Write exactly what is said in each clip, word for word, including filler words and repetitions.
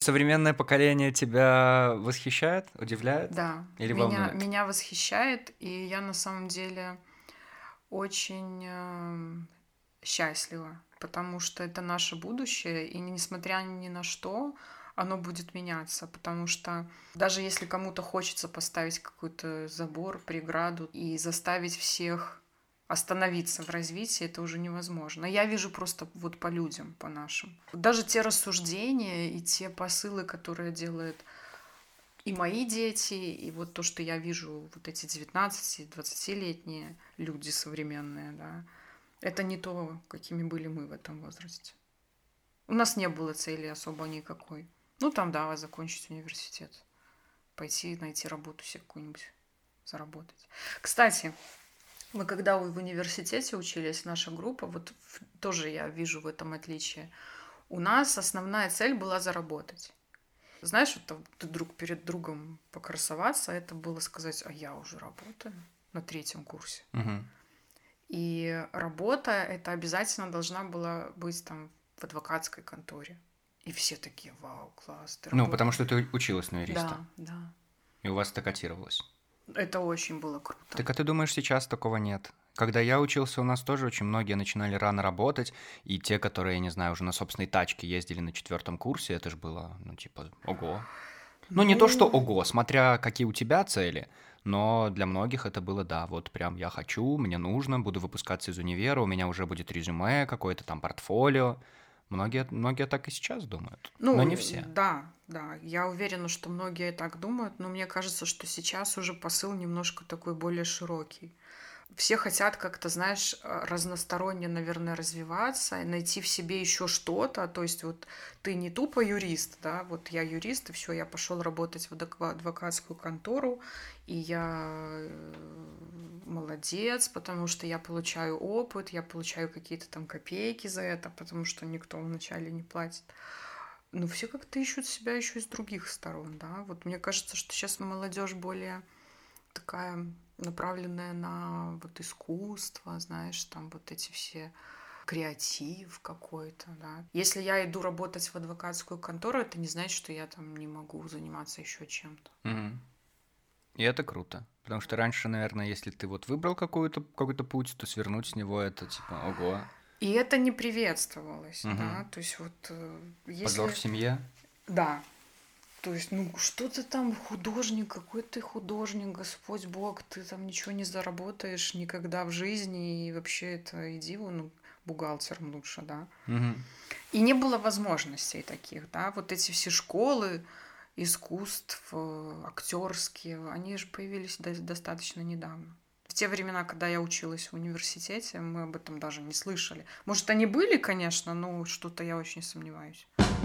современное поколение тебя восхищает, удивляет? Да, Или меня, волнует? меня восхищает, и я на самом деле очень э, счастлива, потому что это наше будущее, и несмотря ни на что, оно будет меняться, потому что даже если кому-то хочется поставить какой-то забор, преграду и заставить всех остановиться в развитии, это уже невозможно. Я вижу просто вот по людям, по нашим. Даже те рассуждения и те посылы, которые делают и мои дети, и вот то, что я вижу, вот эти девятнадцати-двадцатилетние люди современные, да, это не то, какими были мы в этом возрасте. У нас не было цели особо никакой. Ну, там, да, закончить университет, пойти найти работу себе какую-нибудь, заработать. Кстати, мы когда в университете учились, наша группа, вот тоже я вижу в этом отличие. У нас основная цель была заработать. Знаешь, вот ты друг перед другом покрасоваться, это было сказать, а я уже работаю на третьем курсе. Угу. И работа это обязательно должна была быть там в адвокатской конторе. И все такие, вау, класс, ты Ну, работаешь. потому что ты училась на юриста. Да, да. И у вас это котировалось. Это очень было круто. Так а ты думаешь, сейчас такого нет? Когда я учился, у нас тоже очень многие начинали рано работать, и те, которые, я не знаю, уже на собственной тачке ездили на четвертом курсе, это же было, ну, типа, ого. Ну, не то, что ого, смотря какие у тебя цели, но для многих это было, да, вот прям я хочу, мне нужно, буду выпускаться из универа, у меня уже будет резюме, какое-то там портфолио. Многие, многие так и сейчас думают, Ну, но не все. Да, да, я уверена, что многие так думают, но мне кажется, что сейчас уже посыл немножко такой более широкий. Все хотят как-то, знаешь, разносторонне, наверное, развиваться, найти в себе еще что-то. То есть вот ты не тупо юрист, да, вот я юрист, и все, я пошел работать в адвокатскую контору, и я молодец, потому что я получаю опыт, я получаю какие-то там копейки за это, потому что никто вначале не платит. Но все как-то ищут себя еще и с других сторон, да. Вот мне кажется, что сейчас молодежь более такая направленная на вот искусство, знаешь, там вот эти все креатив какой-то, да. Если я иду работать в адвокатскую контору, это не значит, что я там не могу заниматься еще чем-то. Угу. И это круто, потому что раньше, наверное, если ты вот выбрал какой-то какой-то путь, то свернуть с него это типа ого. И это не приветствовалось, Угу. да, то есть вот если... Позор в семье? Да. То есть, ну, что ты там художник, какой ты художник, Господь Бог, ты там ничего не заработаешь никогда в жизни, и вообще это иди, ну, бухгалтером лучше, да. Угу. И не было возможностей таких, да, вот эти все школы искусств, актерские, они же появились достаточно недавно. В те времена, когда я училась в университете, мы об этом даже не слышали. Может, они были, конечно, но что-то я очень сомневаюсь.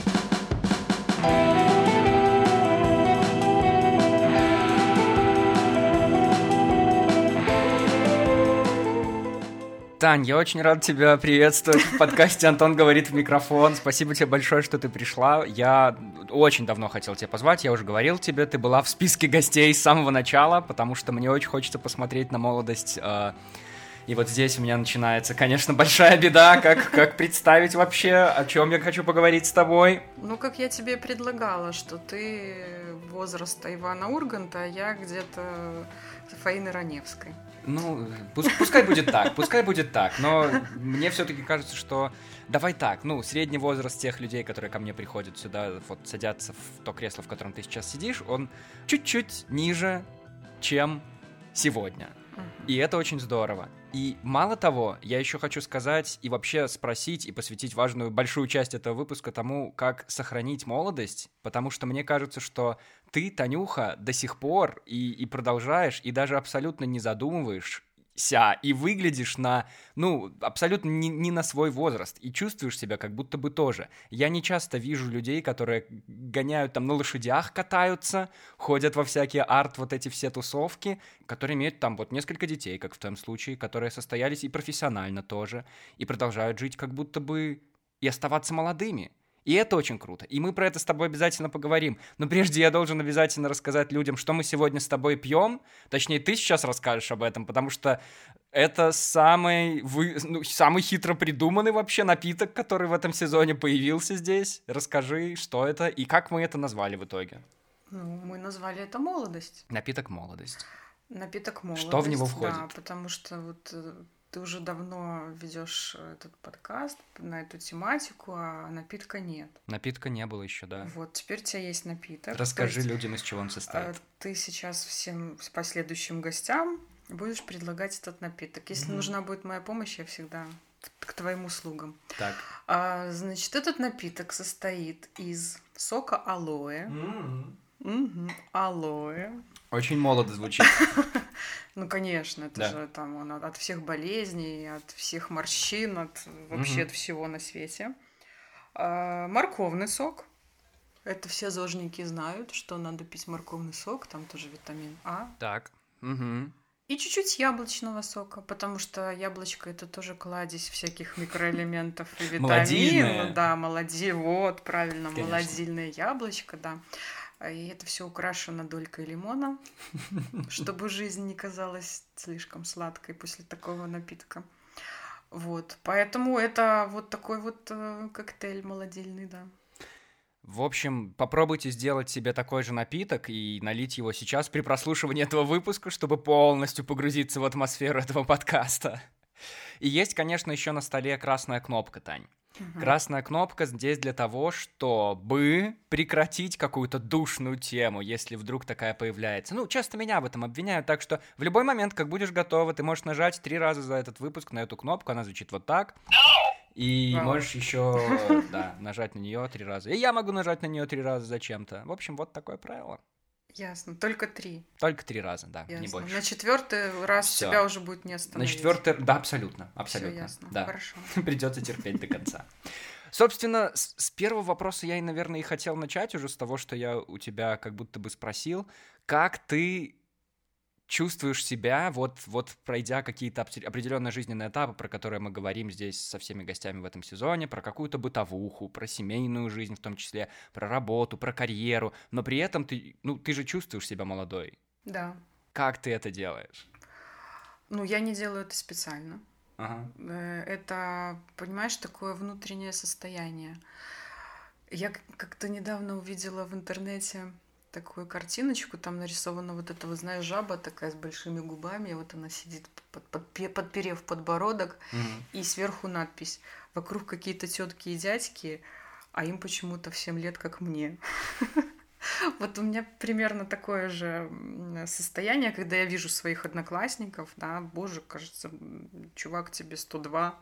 Тань, я очень рад тебя приветствовать в подкасте «Антон говорит в микрофон». Спасибо тебе большое, что ты пришла. Я очень давно хотел тебя позвать, я уже говорил тебе, ты была в списке гостей с самого начала, потому что мне очень хочется посмотреть на молодость. И вот здесь у меня начинается, конечно, большая беда, как, как представить вообще, о чем я хочу поговорить с тобой. Ну, как я тебе предлагала, что ты возраста Ивана Урганта, а я где-то Фаины Раневской. Ну, пускай будет так, пускай будет так, но мне все-таки кажется, что давай так, ну, средний возраст тех людей, которые ко мне приходят сюда, вот садятся в то кресло, в котором ты сейчас сидишь, он чуть-чуть ниже, чем сегодня. И это очень здорово. И мало того, я еще хочу сказать и вообще спросить и посвятить важную большую часть этого выпуска тому, как сохранить молодость, потому что мне кажется, что ты, Танюха, до сих пор и, и продолжаешь, и даже абсолютно не задумываешься, и выглядишь на, ну, абсолютно не, не на свой возраст, и чувствуешь себя как будто бы тоже. Я не часто вижу людей, которые гоняют там на лошадях, катаются, ходят во всякие арт, вот эти все тусовки, которые имеют там вот несколько детей, как в том случае, которые состоялись и профессионально тоже, и продолжают жить как будто бы и оставаться молодыми. И это очень круто. И мы про это с тобой обязательно поговорим. Но прежде я должен обязательно рассказать людям, что мы сегодня с тобой пьем. Точнее, ты сейчас расскажешь об этом, потому что это самый, вы... ну, самый хитро придуманный вообще напиток, который в этом сезоне появился здесь. Расскажи, что это и как мы это назвали в итоге. Ну, мы назвали это «Молодость». Напиток «Молодость». Напиток «Молодость», что в него входит? Да, потому что вот ты уже давно ведешь этот подкаст на эту тематику, а напитка нет. Напитка не было еще, да. Вот, теперь у тебя есть напиток. Расскажи есть, людям, из чего он состоит. Ты сейчас всем последующим гостям будешь предлагать этот напиток. Если mm-hmm. нужна будет моя помощь, я всегда к твоим услугам. Так. А, значит, этот напиток состоит из сока алоэ. Mm-hmm. Угу. Алоэ. Очень молодо звучит. Ну, конечно, это да. же там он от всех болезней, от всех морщин, от вообще угу. от всего на свете. А, морковный сок. Это все зожники знают, что надо пить морковный сок, там тоже витамин А. Так. Угу. И чуть-чуть яблочного сока, потому что яблочко — это тоже кладезь всяких микроэлементов и витаминов. Да, молоди, вот, правильно, конечно. Молодильное яблочко, да. И это все украшено долькой лимона, чтобы жизнь не казалась слишком сладкой после такого напитка. Вот, поэтому это вот такой вот э, коктейль молодильный, да. В общем, попробуйте сделать себе такой же напиток и налить его сейчас при прослушивании этого выпуска, чтобы полностью погрузиться в атмосферу этого подкаста. И есть, конечно, еще на столе красная кнопка, Тань. Угу. Красная кнопка здесь для того, чтобы прекратить какую-то душную тему, если вдруг такая появляется. Ну, часто меня в этом обвиняют, так что в любой момент, как будешь готова, ты можешь нажать три раза за этот выпуск на эту кнопку, она звучит вот так. И wow. можешь еще да, нажать на нее три раза. И я могу нажать на нее три раза зачем-то. В общем, вот такое правило. Ясно. Только три. Только три раза, да, ясно. Не больше. На четвертый раз Всё. Тебя уже будет не остановить. На четвертый, да, абсолютно, абсолютно. Всё ясно. Да. Хорошо. Придется терпеть до конца. Собственно, с, с первого вопроса я, наверное, и хотел начать уже с того, что я у тебя как будто бы спросил, как ты чувствуешь себя, вот, вот пройдя какие-то определенные жизненные этапы, про которые мы говорим здесь со всеми гостями в этом сезоне, про какую-то бытовуху, про семейную жизнь в том числе, про работу, про карьеру, но при этом ты, ну, ты же чувствуешь себя молодой. Да. Как ты это делаешь? Ну, я не делаю это специально. Ага. Это, понимаешь, такое внутреннее состояние. Я как-то недавно увидела в интернете такую картиночку, там нарисована вот эта, вот, знаешь, жаба такая с большими губами, и вот она сидит, под, под, подперев подбородок, угу. и сверху надпись: вокруг какие-то тетки и дядьки, а им почему-то в семь лет, как мне. Вот у меня примерно такое же состояние, когда я вижу своих одноклассников, да, боже, кажется, чувак, тебе сто два,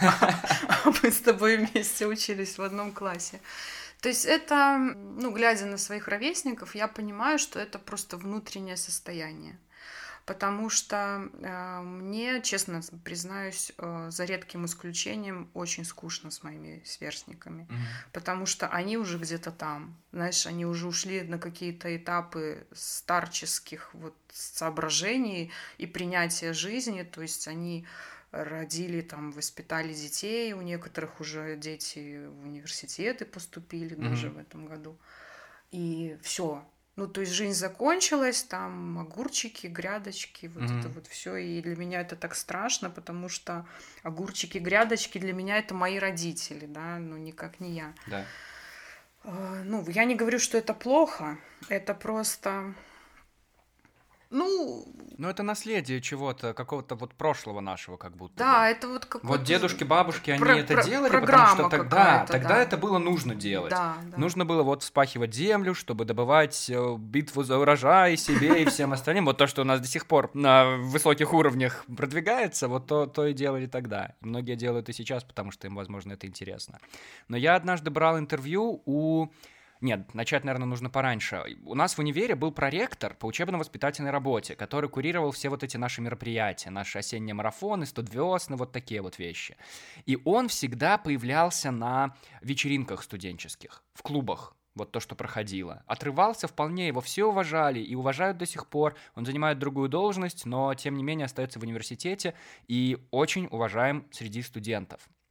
а мы с тобой вместе учились в одном классе. То есть это, ну, глядя на своих ровесников, я понимаю, что это просто внутреннее состояние. Потому что э, мне, честно признаюсь, э, за редким исключением, очень скучно с моими сверстниками. Mm-hmm. Потому что они уже где-то там. Знаешь, они уже ушли на какие-то этапы старческих вот соображений и принятия жизни. То есть они родили, там, воспитали детей, у некоторых уже дети в университеты поступили mm-hmm. даже в этом году. И все. Ну, то есть жизнь закончилась, там огурчики, грядочки, вот mm-hmm. это вот все. И для меня это так страшно, потому что огурчики, грядочки для меня это мои родители, да, ну никак не я. Да. Ну, я не говорю, что это плохо, это просто... Ну... Ну, это наследие чего-то, какого-то вот прошлого нашего, как будто. Да, бы. это вот какой-то... Вот дедушки, бабушки, они про- это про- делали, потому что тогда, тогда да. это было нужно делать. Да, да. Нужно было вот вспахивать землю, чтобы добывать битву за урожай себе и всем остальным. Вот то, что у нас до сих пор на высоких уровнях продвигается, вот то, то и делали тогда. И многие делают и сейчас, потому что им, возможно, это интересно. Но я однажды брал интервью у... Нет, начать, наверное, нужно пораньше. У нас в универе был проректор по учебно-воспитательной работе, который курировал все вот эти наши мероприятия, наши осенние марафоны, студвесны, вот такие вот вещи. И он всегда появлялся на вечеринках студенческих, в клубах, вот то, что проходило. Отрывался вполне, его все уважали и уважают до сих пор. Он занимает другую должность, но, тем не менее, остается в университете и очень уважаем среди студентов.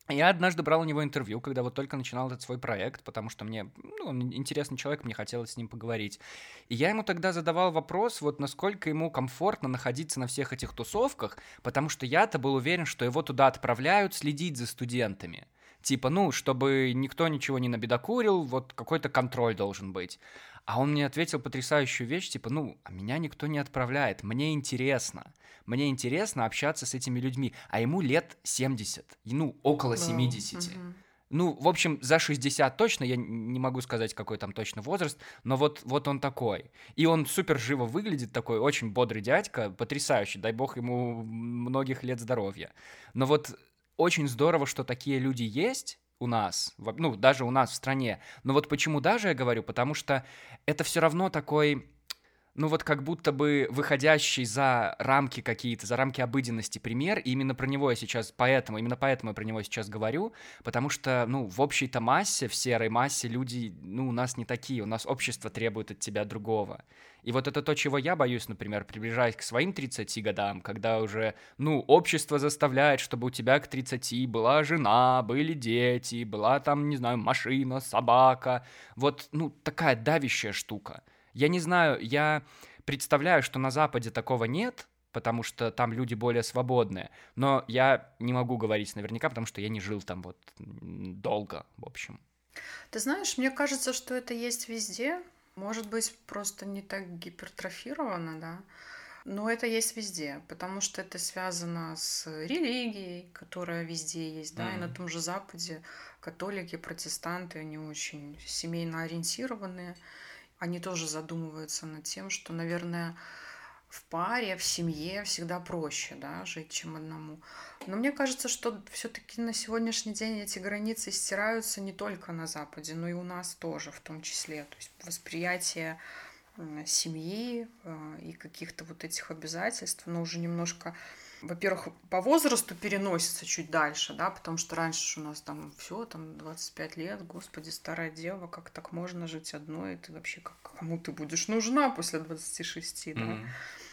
Я однажды брал у него интервью, когда вот только начинал этот свой проект, потому что мне, ну, он интересный человек, мне хотелось с ним поговорить. И я ему тогда задавал вопрос, вот насколько ему комфортно находиться на всех этих тусовках, потому что я-то был уверен, что его туда отправляют следить за студентами. Типа, ну, чтобы никто ничего не набедокурил, вот какой-то контроль должен быть. А он мне ответил потрясающую вещь, типа, ну, а меня никто не отправляет, мне интересно. Мне интересно общаться с этими людьми, а ему лет семьдесят, ну, около семидесяти. Мгм. Ну, в общем, за шестьдесят точно, я не могу сказать, какой там точно возраст, но вот, вот он такой. И он супер живо выглядит, такой очень бодрый дядька, потрясающий, дай бог ему многих лет здоровья. Но вот очень здорово, что такие люди есть у нас, во- ну, даже у нас в стране. Но вот почему даже я говорю, потому что это все равно такой, ну вот как будто бы выходящий за рамки какие-то, за рамки обыденности пример, и именно про него я сейчас, поэтому, именно поэтому я про него сейчас говорю, потому что, ну, в общей-то массе, в серой массе люди, ну, у нас не такие, у нас общество требует от тебя другого. И вот это то, чего я боюсь, например, приближаясь к своим тридцати годам, когда уже, ну, общество заставляет, чтобы у тебя к тридцати была жена, были дети, была там, не знаю, машина, собака, вот, ну, такая давящая штука. Я не знаю, я представляю, что на Западе такого нет, потому что там люди более свободные, но я не могу говорить наверняка, потому что я не жил там вот м, долго, в общем. Ты знаешь, мне кажется, что это есть везде. Может быть, просто не так гипертрофировано, да, но это есть везде, потому что это связано с религией, которая везде есть, да, и на М. том же Западе католики, протестанты, они очень семейно ориентированные, они тоже задумываются над тем, что, наверное, в паре, в семье всегда проще, да, жить, чем одному. Но мне кажется, что все-таки на сегодняшний день эти границы стираются не только на Западе, но и у нас тоже в том числе. То есть восприятие м, семьи э, и каких-то вот этих обязательств, но уже немножко, во-первых, по возрасту переносится чуть дальше, да, потому что раньше у нас там все, там двадцать пять лет, господи, старая дева, как так можно жить одной, ты вообще как, кому ты будешь нужна после двадцати шести, да. Мгм.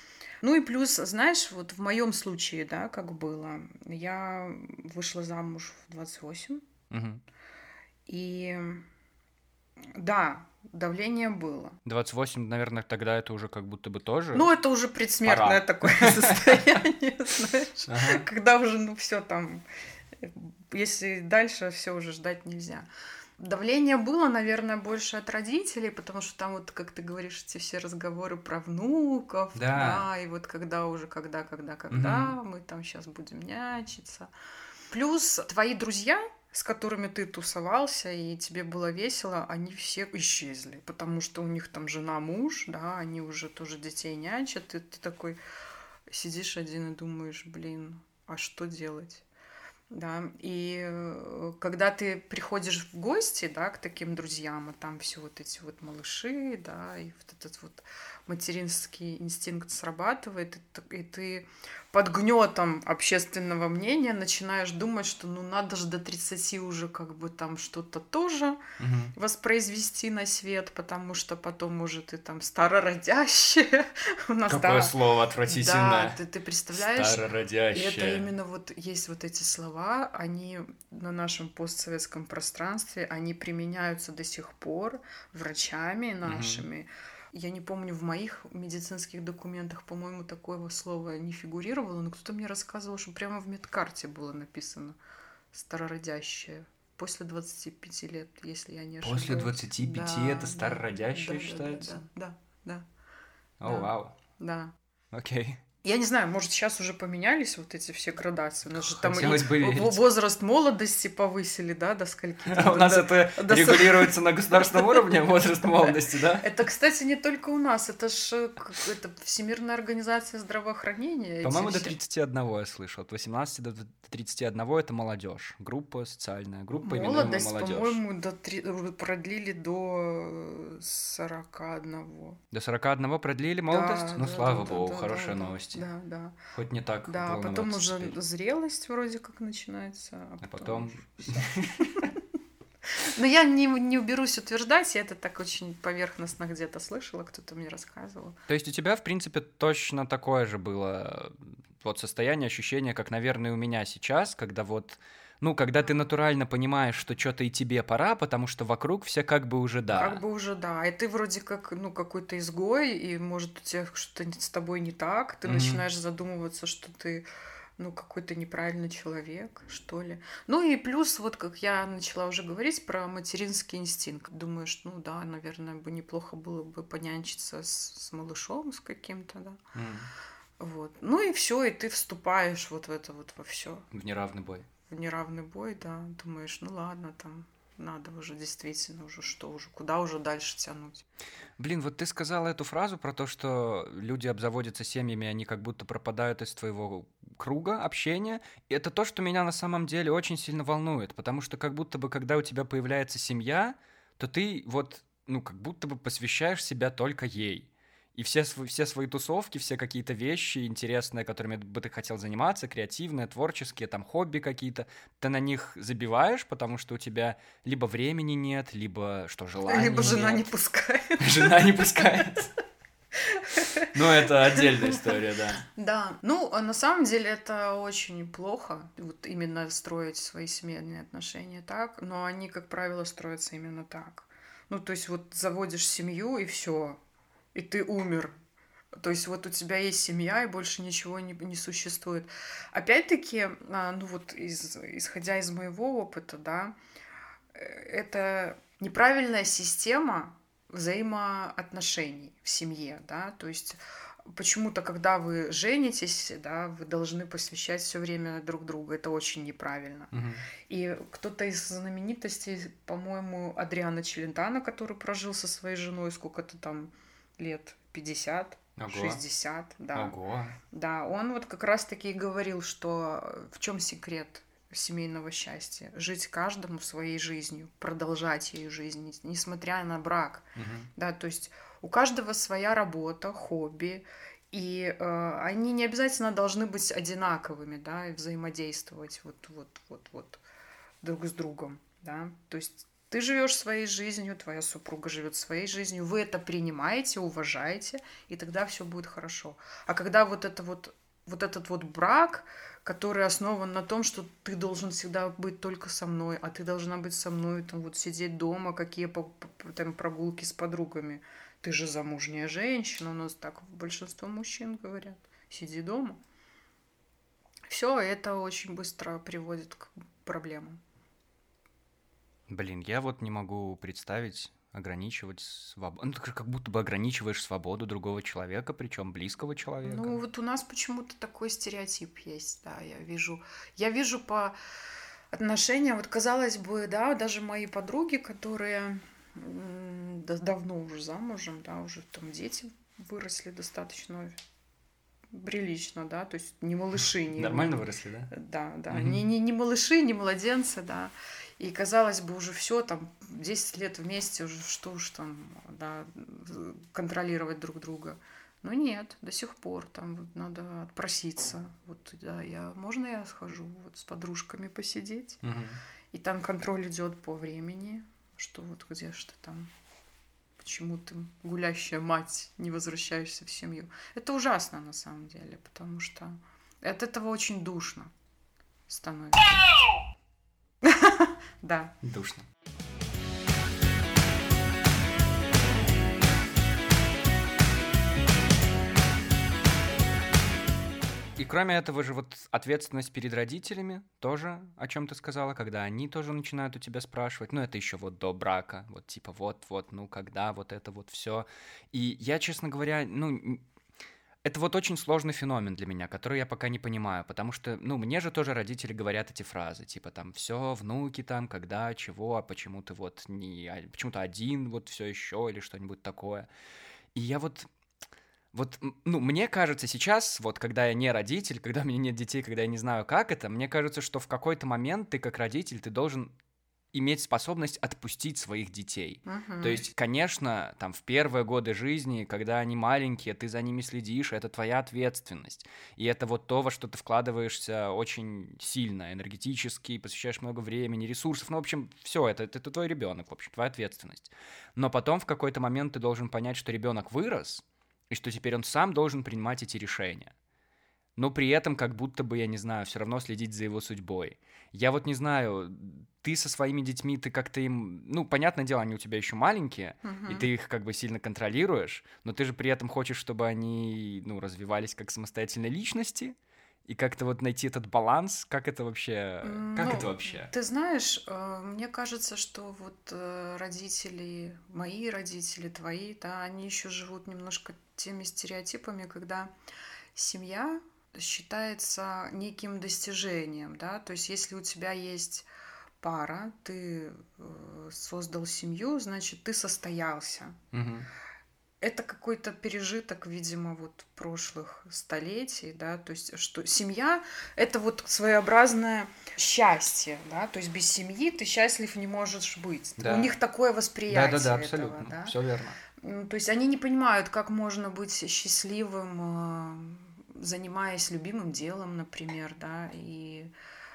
Ну и плюс, знаешь, вот в моем случае, да, как было, я вышла замуж в двадцать восемь, Мгм. и да, давление было. двадцать восемь, наверное, тогда это уже как будто бы тоже Ну, это уже предсмертное пора. такое состояние, знаешь, Ага. когда уже, ну, все там, э, если дальше все уже ждать нельзя. Давление было, наверное, больше от родителей, потому что там вот, как ты говоришь, эти все разговоры про внуков, Да. да, и вот когда уже, когда, когда, когда, Мгм. мы там сейчас будем нянчиться. Плюс твои друзья, с которыми ты тусовался, и тебе было весело, они все исчезли, потому что у них там жена, муж, да, они уже тоже детей нянчат, и ты такой сидишь один и думаешь, блин, а что делать? Да, и э, когда ты приходишь в гости, да, к таким друзьям, а там все вот эти вот малыши, да, и вот этот вот материнский инстинкт срабатывает, и, т- и ты под гнетом общественного мнения начинаешь думать, что ну надо же до тридцати уже как бы там что-то тоже Мгм. воспроизвести на свет, потому что потом уже ты там старородящая. У нас, Какое да, слово да, отвратительное. ты, ты представляешь, и это Старородящее. именно вот есть вот эти слова, они на нашем постсоветском пространстве, они применяются до сих пор врачами Мгм. нашими. Я не помню, в моих медицинских документах, по-моему, такого слова не фигурировало, но кто-то мне рассказывал, что прямо в медкарте было написано старородящее. После двадцати пяти лет, если я не ошибаюсь. После двадцати пяти Да, это да, старородящее да, да, считается? да, да, да, О, да, вау. да. Окей. Я не знаю, может, сейчас уже поменялись вот эти все градации. У нас же там и Хотелось бы в- верить. возраст молодости повысили, да, до скольки А там, у до- нас до- это до со- регулируется на государственном уровне, возраст молодости, да? Это, кстати, не только у нас, это ж как- это Всемирная организация здравоохранения. эти По-моему, до все. тридцати одного я слышал. От восемнадцати до тридцати одного это молодежь. Группа социальная. Группа, именуемая Молодость, молодежь. по-моему, до три- продлили до сорока одного. До сорока одного продлили молодость? Да, Ну, да, слава да, да, богу, да, хорошие да, новости. да, да. Хоть не так Да, потом волноваться уже теперь. зрелость вроде как начинается, а А потом потом... уже всё. Но я не, не берусь утверждать, я это так очень поверхностно где-то слышала, кто-то мне рассказывал. То есть у тебя, в принципе, точно такое же было вот состояние, ощущение, как, наверное, у меня сейчас, когда вот, Ну, когда ты натурально понимаешь, что что-то и тебе пора, потому что вокруг все как бы уже да. Как бы уже да. И ты вроде как, ну, какой-то изгой, и может у тебя что-то с тобой не так, ты Мгм. начинаешь задумываться, что ты, ну, какой-то неправильный человек, что ли. Ну и плюс, вот как я начала уже говорить про материнский инстинкт. Думаешь, ну да, наверное, бы неплохо было бы понянчиться с, с малышом, с каким-то, да. М. Вот. Ну и все, и ты вступаешь вот в это вот во все. В неравный бой. В неравный бой, да. Думаешь, ну ладно, там надо уже действительно уже что уже, куда уже дальше тянуть. Блин, вот ты сказала эту фразу про то, что люди обзаводятся семьями, они как будто пропадают из твоего круга общения. И это то, что меня на самом деле очень сильно волнует, потому что как будто бы, когда у тебя появляется семья, то ты вот, ну, как будто бы посвящаешь себя только ей. И все, св- все свои тусовки, все какие-то вещи интересные, которыми бы ты хотел заниматься, креативные, творческие, там, хобби какие-то, ты на них забиваешь, потому что у тебя либо времени нет, либо, что, желания Либо жена не нет. пускает. Жена не пускает. Ну, это отдельная история, да. Да, ну, а на самом деле это очень плохо, вот именно строить свои семейные отношения так, но они, как правило, строятся именно так. Ну, то есть вот заводишь семью, и все, и ты умер. То есть вот у тебя есть семья, и больше ничего не, не существует. Опять-таки, а, ну вот из, исходя из моего опыта, да, э, это неправильная система взаимоотношений в семье, да, то есть почему-то, когда вы женитесь, да, вы должны посвящать все время друг другу. Это очень неправильно. Мгм. И кто-то из знаменитостей, по-моему, Адриано Челентано, который прожил со своей женой сколько-то там лет, пятьдесят, Ого. шестьдесят, да. Ого. Да, он вот как раз-таки и говорил, что в чем секрет семейного счастья? Жить каждому своей жизнью, продолжать ее жизнь, несмотря на брак. Мгм. Да, то есть у каждого своя работа, хобби, и э, они не обязательно должны быть одинаковыми, да, и взаимодействовать вот, вот, вот, вот друг с другом, да. То есть ты живешь своей жизнью, твоя супруга живет своей жизнью, вы это принимаете, уважаете, и тогда все будет хорошо. А когда вот это вот вот этот вот брак, который основан на том, что ты должен всегда быть только со мной, а ты должна быть со мной, там вот сидеть дома, какие по- по- там прогулки с подругами. Ты же замужняя женщина, у нас так большинство мужчин говорят. Сиди дома. Все это очень быстро приводит к проблемам. Блин, я вот не могу представить ограничивать свободу. Ну, ты как будто бы ограничиваешь свободу другого человека, причем близкого человека. Ну, вот у нас почему-то такой стереотип есть, да, я вижу. Я вижу по отношениям, вот казалось бы, да, даже мои подруги, которые м, да- давно уже замужем, да, уже там дети выросли достаточно прилично, да, то есть не малыши, не... Нормально выросли, да? Да, да, Мгм. не, не, не малыши, не младенцы, да. И казалось бы, уже все там десять лет вместе, уже что уж там, да, контролировать друг друга. Но нет, до сих пор там вот надо отпроситься. Вот, да, я, можно я схожу вот с подружками посидеть? Мгм. И там контроль идет по времени, что вот где ж ты там, почему ты, гулящая мать, не возвращаешься в семью. Это ужасно на самом деле, потому что от этого очень душно становится. Да. Душно. И кроме этого же вот ответственность перед родителями тоже, о чем ты сказала, когда они тоже начинают у тебя спрашивать, ну это еще вот до брака, вот типа вот-вот, ну когда, вот это вот все. И я, честно говоря, ну н- это вот очень сложный феномен для меня, который я пока не понимаю, потому что, ну, мне же тоже родители говорят эти фразы, типа там, все, внуки там, когда, чего, а почему ты вот не, а почему ты один вот все еще или что-нибудь такое. И я вот, вот, м, ну, мне кажется сейчас, вот когда я не родитель, когда у меня нет детей, когда я не знаю, как это, мне кажется, что в какой-то момент ты как родитель, ты должен иметь способность отпустить своих детей. То Мгм. есть, конечно, там в первые годы жизни, когда они маленькие, ты за ними следишь, это твоя ответственность. И это вот то, во что ты вкладываешься очень сильно, энергетически, посвящаешь много времени, ресурсов. Ну, в общем, все это, это, это твой ребенок, в общем, твоя ответственность. Но потом в какой-то момент ты должен понять, что ребенок вырос, и что теперь он сам должен принимать эти решения. но при этом как будто бы, я не знаю, все равно следить за его судьбой. Я вот не знаю, ты со своими детьми, ты как-то им... Ну, понятное дело, они у тебя еще маленькие, Мгм. и ты их как бы сильно контролируешь, но ты же при этом хочешь, чтобы они, ну, развивались как самостоятельные личности, и как-то вот найти этот баланс, как это вообще... Как Ну, это вообще? ты знаешь, э, мне кажется, что вот э, родители, мои родители, твои, да, они еще живут немножко теми стереотипами, когда семья считается неким достижением, да, то есть если у тебя есть пара, ты э, создал семью, значит, ты состоялся. Мгм. Это какой-то пережиток, видимо, вот прошлых столетий, да, то есть что семья — это вот своеобразное счастье, да, то есть без семьи ты счастлив не можешь быть. У Да. них такое Да-да-да, восприятие этого, абсолютно, да. все верно. М, То есть они не понимают, как можно быть счастливым, э, занимаясь любимым делом, например, да, и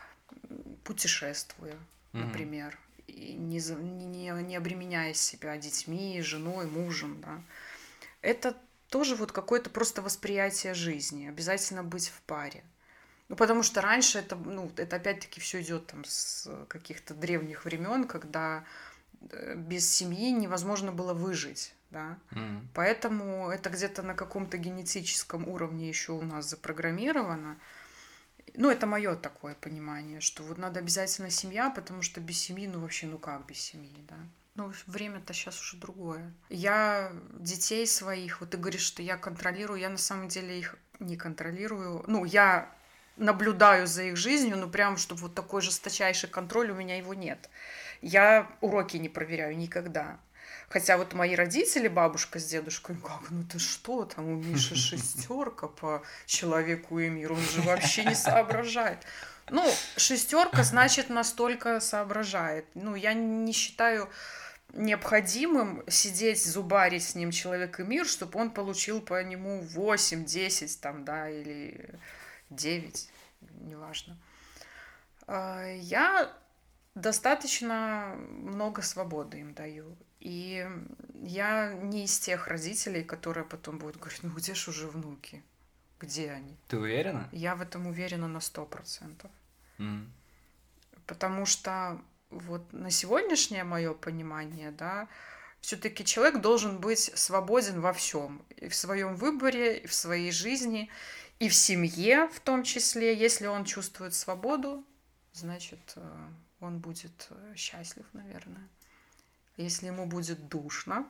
путешествуя, Мгм. например, и не, за- не, не обременяя себя детьми, женой, мужем, да. Это тоже вот какое-то просто восприятие жизни. Обязательно быть в паре. Ну, потому что раньше это, ну, это опять-таки все идет там с каких-то древних времен, когда э, без семьи невозможно было выжить, да. Мгм. Поэтому это где-то на каком-то генетическом уровне еще у нас запрограммировано. Ну, это мое такое понимание, что вот надо обязательно семья, потому что без семьи, ну вообще, ну как без семьи, да. Ну, время-то сейчас уже другое. Я детей своих, вот ты говоришь, что я контролирую, я на самом деле их не контролирую. Ну, я наблюдаю за их жизнью, но прям, чтобы вот такой жесточайший контроль, у меня его нет. Я уроки не проверяю никогда. Хотя вот мои родители, бабушка с дедушкой, как, ну ты что, там у Миши шестерка по человеку и миру, он же вообще не соображает. Ну, шестерка, значит, настолько соображает. Ну, я не считаю необходимым сидеть, зубарить с ним человек и мир, чтобы он получил по нему восемь, десять там, да, или девять, неважно. А, Я достаточно много свободы им даю. И я не из тех родителей, которые потом будут говорить, ну где ж уже внуки? Где они? Ты уверена? Я в этом уверена на сто процентов. Мгм. Потому что вот на сегодняшнее мое понимание, да, все-таки человек должен быть свободен во всем. И в своем выборе, и в своей жизни, и в семье в том числе. Если он чувствует свободу, значит, э, он будет э, счастлив, наверное. Если ему будет душно,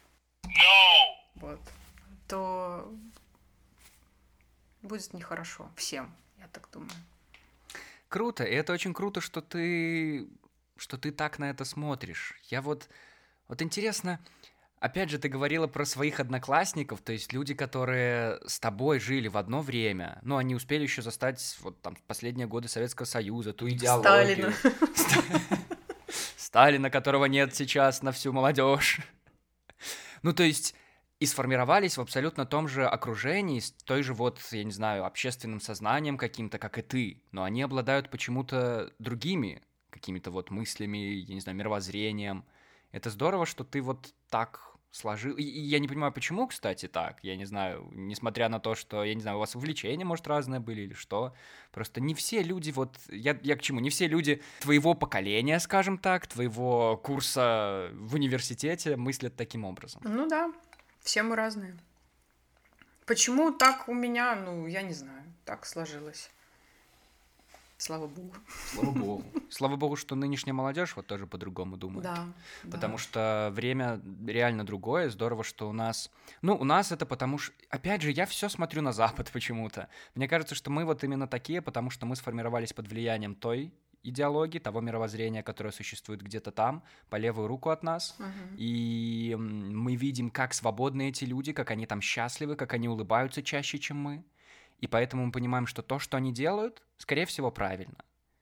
вот, то будет нехорошо всем, я так думаю. Круто, и это очень круто, что ты, что ты так на это смотришь. Я вот, вот интересно, опять же, ты говорила про своих одноклассников, то есть люди, которые с тобой жили в одно время, ну, они успели еще застать вот там последние годы Советского Союза, ту идеологию. Сталина. Сталина, которого нет сейчас на всю молодежь. Ну, то есть, и сформировались в абсолютно том же окружении, с той же вот, я не знаю, общественным сознанием каким-то, как и ты, но они обладают почему-то другими какими-то вот мыслями, я не знаю, мировоззрением. Это здорово, что ты вот так сложил. И, и я не понимаю, почему, кстати, так. Я не знаю, несмотря на то, что, я не знаю, у вас увлечения, может, разные были или что. Просто не все люди, вот, я, я к чему? Не все люди твоего поколения, скажем так, твоего курса в университете мыслят таким образом. Ну да, все мы разные. Почему так у меня, ну, я не знаю, так сложилось. Слава богу. Слава богу. Слава богу, что нынешняя молодежь вот тоже по-другому думает. Да, Потому да. что время реально другое. Здорово, что у нас... Ну, у нас это потому что... Опять же, я все смотрю на Запад почему-то. Мне кажется, что мы вот именно такие, потому что мы сформировались под влиянием той идеологии, того мировоззрения, которое существует где-то там, по левую руку от нас. Мгм. И м, мы видим, как свободны эти люди, как они там счастливы, как они улыбаются чаще, чем мы. И поэтому мы понимаем, что то, что они делают, скорее всего, правильно.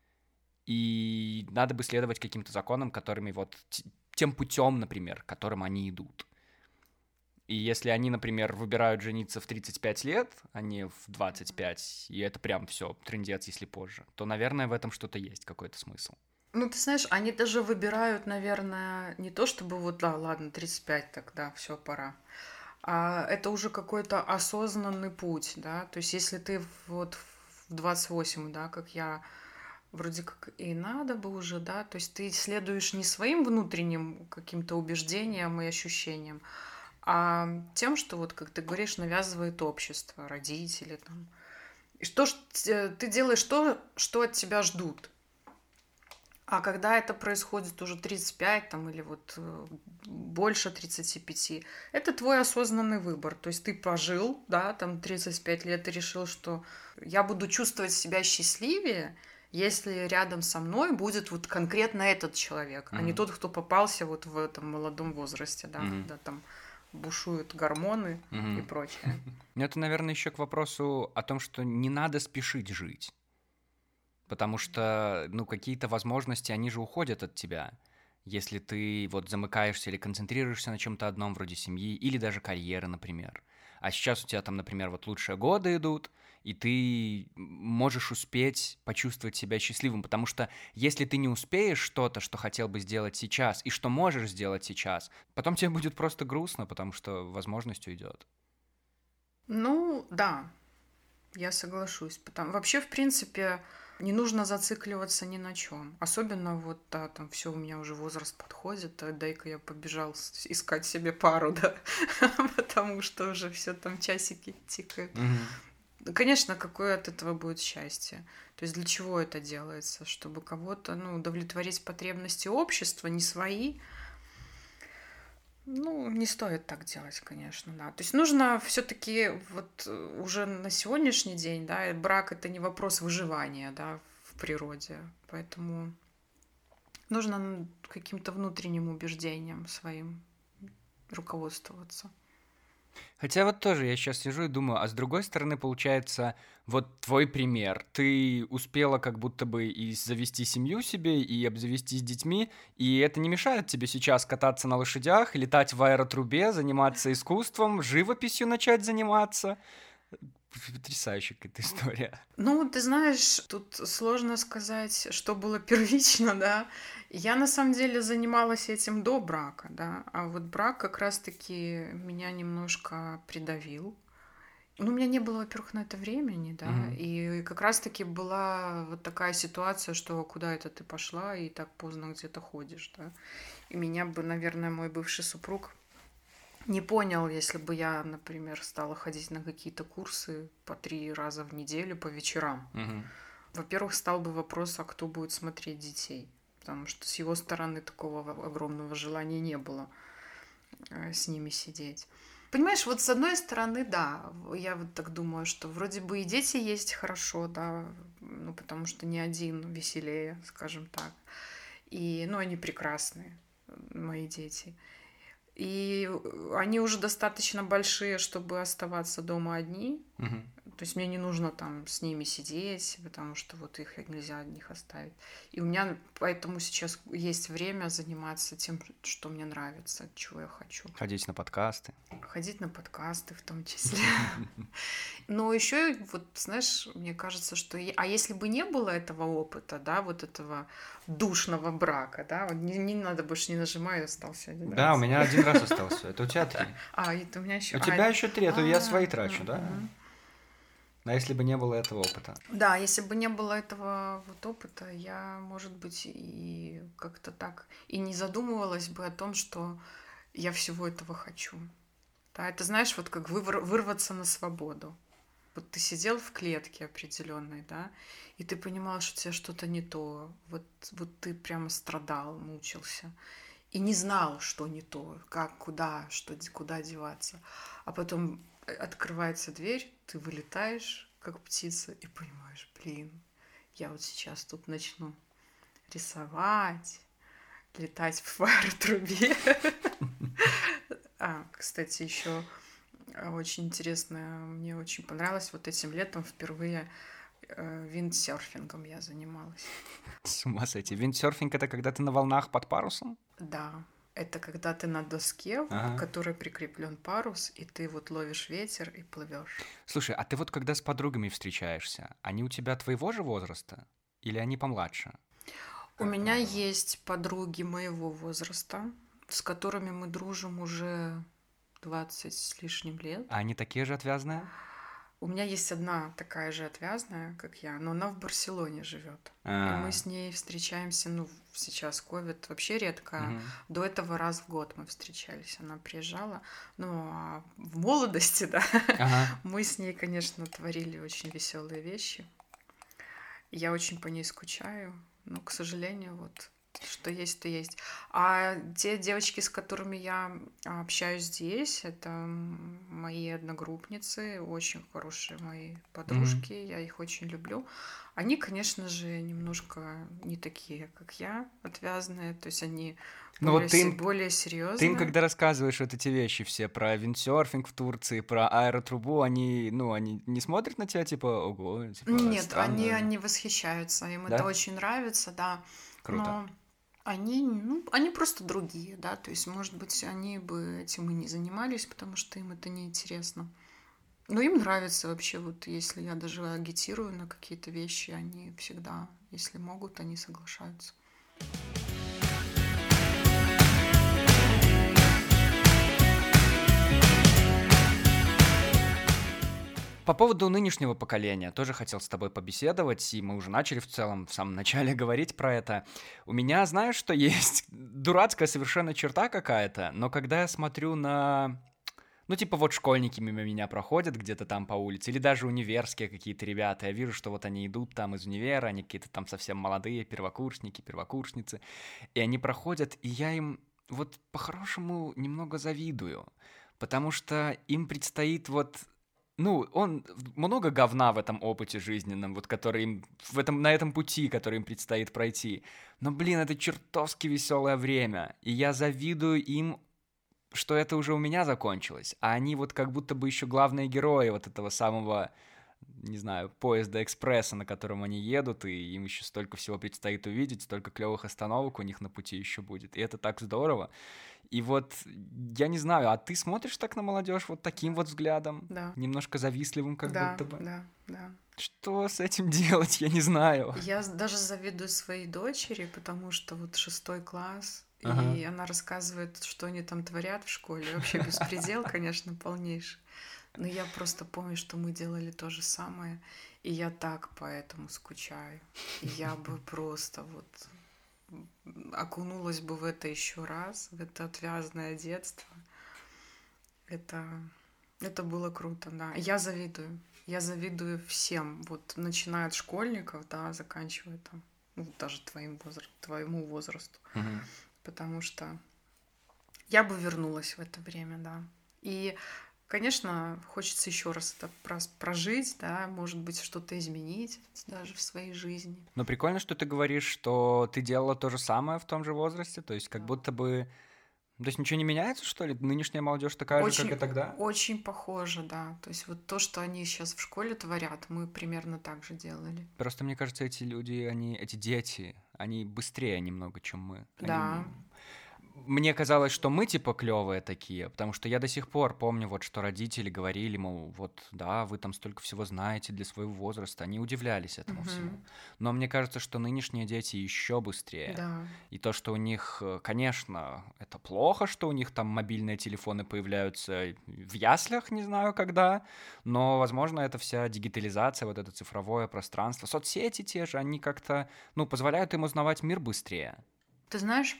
И надо бы следовать каким-то законам, которыми вот т- тем путем, например, которым они идут. И если они, например, выбирают жениться в тридцать пять лет, а не в двадцать пять, и это прям все трындец, если позже, то, наверное, в этом что-то есть, какой-то смысл. Ну, ты знаешь, они даже выбирают, наверное, не то, чтобы вот, да, ладно, тридцать пять тогда, все, пора. а это уже какой-то осознанный путь, да, то есть если ты вот в двадцать восемь, да, как я, вроде как и надо бы уже, да, то есть ты следуешь не своим внутренним каким-то убеждениям и ощущениям, а тем, что вот, как ты говоришь, навязывает общество, родители там. И что ж т- ты делаешь то, что от тебя ждут. А когда это происходит уже тридцать пять там, или вот э, больше тридцати пяти, это твой осознанный выбор. То есть ты пожил, да, там тридцать пять лет и решил, что я буду чувствовать себя счастливее, если рядом со мной будет вот конкретно этот человек, а не Мгм. тот, кто попался вот в этом молодом возрасте, да, Мгм. когда там бушуют гормоны и Мгм. прочее. Ну, это, наверное, еще к вопросу о том, что не надо спешить жить. Потому что, ну, какие-то возможности, они же уходят от тебя. Если ты вот замыкаешься или концентрируешься на чем-то одном, вроде семьи, или даже карьеры, например. А сейчас у тебя там, например, вот лучшие годы идут, и ты можешь успеть почувствовать себя счастливым, потому что если ты не успеешь что-то, что хотел бы сделать сейчас, и что можешь сделать сейчас, потом тебе будет просто грустно, потому что возможность уйдет. Ну, да, я соглашусь. Потому... Вообще, в принципе, не нужно зацикливаться ни на чем. Особенно вот, да, там все, у меня уже возраст подходит, а дай-ка я побежал с- искать себе пару, да, потому что уже все там часики тикают. Мгм. Ну, конечно, какое от этого будет счастье? То есть для чего это делается? Чтобы кого-то, ну, удовлетворить потребности общества, не свои. Ну, не стоит так делать, конечно, да. То есть нужно все-таки вот э, уже на сегодняшний день, да, и брак это не вопрос выживания, да, в природе. Поэтому нужно н- каким-то внутренним убеждением своим руководствоваться. Хотя вот тоже я сейчас сижу и думаю, а с другой стороны, получается, вот твой пример. Ты успела как будто бы и завести семью себе, и обзавестись детьми, и это не мешает тебе сейчас кататься на лошадях, летать в аэротрубе, заниматься искусством, живописью начать заниматься. Потрясающая какая-то история. Ну, ты знаешь, тут сложно сказать, что было первично, да. Я на самом деле занималась этим до брака, да, а вот брак как раз-таки меня немножко придавил. Ну, у меня не было, во-первых, на это времени, да, Мгм. и как раз-таки была вот такая ситуация, что куда это ты пошла и так поздно где-то ходишь, да. И меня бы, наверное, мой бывший супруг не понял, если бы я, например, стала ходить на какие-то курсы по три раза в неделю по вечерам. Мгм. Во-первых, стал бы вопрос, а кто будет смотреть детей, потому что с его стороны такого огромного желания не было э, с ними сидеть. Понимаешь, вот с одной стороны, да, я вот так думаю, что вроде бы и дети есть хорошо, да, ну, потому что не один веселее, скажем так. И, ну, они прекрасные, мои дети. И они уже достаточно большие, чтобы оставаться дома одни. Мгм. То есть мне не нужно там с ними сидеть, потому что вот их нельзя одних оставить. И у меня поэтому сейчас есть время заниматься тем, что мне нравится, чего я хочу. Ходить на подкасты. Ходить на подкасты в том числе. Но еще вот, знаешь, мне кажется, что... е- А если бы не было этого опыта, да, вот этого душного брака, да, вот не, не надо больше не нажимай, остался один Да, у раз. меня один раз остался. Это у тебя три. А, это у меня еще... У тебя еще три, это я свои А, трачу, да? мгм. А если бы не было этого опыта? Да, если бы не было этого вот опыта, я, может быть, и как-то так и не задумывалась бы о том, что я всего этого хочу. Да, это знаешь, вот как вывор- вырваться на свободу. Вот ты сидел в клетке определенной, да, и ты понимал, что у тебя что-то не то. Вот, вот ты прямо страдал, мучился. И не знал, что не то, как, куда, что, де- куда деваться. А потом э, открывается дверь, ты вылетаешь, как птица, и понимаешь, блин, я вот сейчас тут начну рисовать, летать в аэротрубе. А, кстати, еще очень интересно, мне очень понравилось, вот этим летом впервые э, виндсерфингом я занималась. С ума сойти. Виндсерфинг — это когда ты на волнах под парусом? Да, это когда ты на доске, к Ага. которой прикреплен парус, и ты вот ловишь ветер и плывешь. Слушай, а ты вот когда с подругами встречаешься, они у тебя твоего же возраста? Или они помладше? У меня есть подруги моего возраста, с которыми мы дружим уже двадцать с лишним лет. А они такие же отвязные? У меня есть одна такая же отвязная, как я, но она в Барселоне живет. И А, мы с ней встречаемся, ну, сейчас ковид вообще редко. мгм. До этого раз в год мы встречались. Она приезжала. Ну, а в молодости, да, Ага. мы с ней, конечно, творили очень веселые вещи. Я очень по ней скучаю, но, к сожалению, вот что есть, то есть. А те девочки, с которыми я а, общаюсь здесь, это м, мои одногруппницы, очень хорошие мои Мгм. подружки, я их очень люблю. Они, конечно же, немножко не такие, как я, отвязные, то есть они Ну более, вот ты се- им, более ты им, серьезные. когда рассказываешь вот эти вещи все про виндсерфинг в Турции, про аэротрубу, они, ну, они не смотрят на тебя, типа, ого, типа, Нет, они, странно, они восхищаются, им это да? очень нравится, да, Круто. но они, ну, они просто другие, да, то есть, может быть, они бы этим и не занимались, потому что им это неинтересно. Но им нравится вообще, вот если я даже агитирую на какие-то вещи, они всегда, если могут, они соглашаются. По поводу нынешнего поколения тоже хотел с тобой побеседовать, и мы уже начали в целом в самом начале говорить про это. У меня, знаешь, что есть дурацкая совершенно черта какая-то, но когда я смотрю на... Ну, типа вот школьники мимо меня проходят где-то там по улице, или даже универские какие-то ребята, я вижу, что вот они идут там из универа, они какие-то там совсем молодые, первокурсники, первокурсницы, и они проходят, и я им вот по-хорошему немного завидую, потому что им предстоит вот... Ну, он много говна в этом опыте жизненном, вот который им в этом на этом пути, который им предстоит пройти. Но, блин, это чертовски веселое время, и я завидую им, что это уже у меня закончилось, а они вот как будто бы еще главные герои вот этого самого, не знаю, поезда экспресса, на котором они едут, и им еще столько всего предстоит увидеть, столько клевых остановок у них на пути еще будет, и это так здорово. И вот, я не знаю, а ты смотришь так на молодежь вот таким вот взглядом? Да, Немножко завистливым как да, будто бы? да, да. Что с этим делать, я не знаю. Я с- даже завидую своей дочери, потому что вот шестой класс, Ага. и она рассказывает, что они там творят в школе. Вообще беспредел, конечно, полнейший. Но я просто помню, что мы делали то же самое, и я так поэтому скучаю. И я бы просто вот окунулась бы в это еще раз, в это отвязное детство. Это, это было круто, да. Я завидую. Я завидую всем, вот начиная от школьников, да, заканчивая там, ну, даже твоим возра- твоему возрасту. Мгм. Потому что я бы вернулась в это время, да. И, конечно, хочется еще раз это прос- прожить, да, может быть, что-то изменить даже в своей жизни. Но прикольно, что ты говоришь, что ты делала то же самое в том же возрасте, то есть как Да. будто бы... То есть ничего не меняется, что ли? Нынешняя молодежь такая же, как и Очень, тогда? очень похоже, да. То есть вот то, что они сейчас в школе творят, мы примерно так же делали. Просто мне кажется, эти люди, они, эти дети, они быстрее немного, чем мы. Они... Да. Мне казалось, что мы типа клевые такие, потому что я до сих пор помню, вот что родители говорили, мол, вот да, вы там столько всего знаете для своего возраста, они удивлялись этому Мгм. всему. Но мне кажется, что нынешние дети еще быстрее. Да. И то, что у них, э, конечно, это плохо, что у них там мобильные телефоны появляются в яслях, не знаю когда, но, возможно, это вся дигитализация, вот это цифровое пространство, соцсети те же, они как-то, ну, позволяют им узнавать мир быстрее. Ты знаешь,